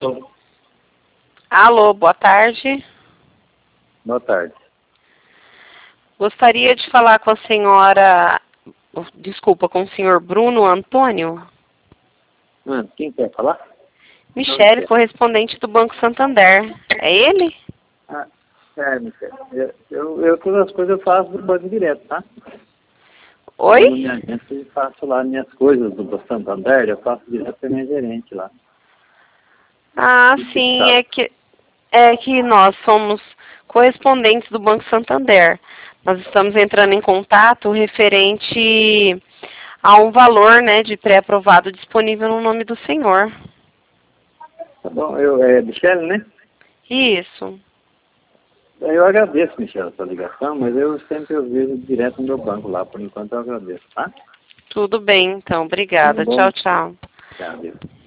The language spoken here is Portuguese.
Alô, boa tarde. Boa tarde. Gostaria de falar com a senhora, desculpa, com o senhor Bruno Antônio? Quem quer falar? Michele, correspondente do Banco Santander. É ele? Michele. Eu todas as coisas eu faço do banco direto, tá? Oi? Eu, na minha agência, eu faço lá minhas coisas do Banco Santander, eu faço direto com a minha gerente lá. Ah, sim, é que nós somos correspondentes do Banco Santander. Nós estamos entrando em contato referente a um valor, né, de pré-aprovado disponível no nome do senhor. Tá bom, é Michele, né? Isso. Eu agradeço, Michele, a sua ligação, mas eu sempre vejo direto no meu banco lá, por enquanto eu agradeço, tá? Tudo bem, então. Obrigada. Tudo bom? Tchau, tchau. Tchau, Deus.